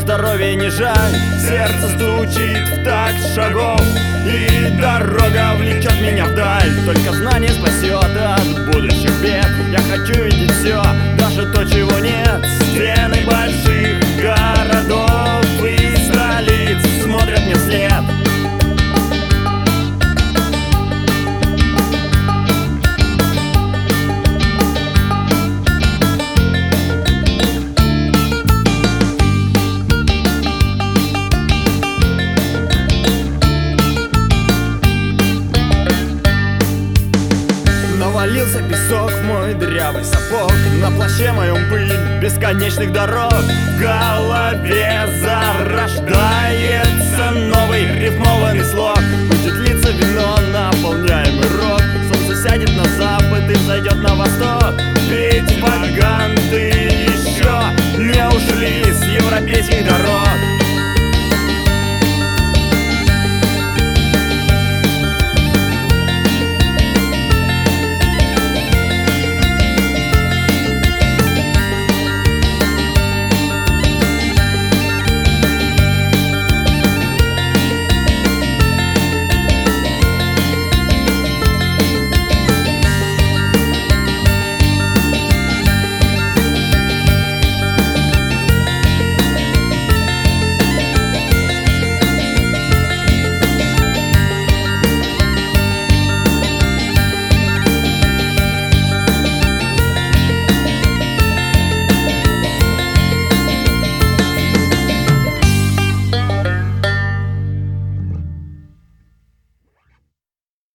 здоровья не жаль. Сердце стучит в такт шагов, и дорога влечет меня вдаль. Только знание спасет от будущих бед. Я хочу видеть все, даже то, чего нет. Стены больших городов и столиц смотрят мне вслед. Навалился песок в мой дырявый сапог, на плаще моем пыль бесконечных дорог. В голове зарождается новый рифмованный слог. Будет литься вино, наполняемый рот. Солнце сядет на запад и взойдет на восток. Ведь ваганты еще не ушли с европейских дорог.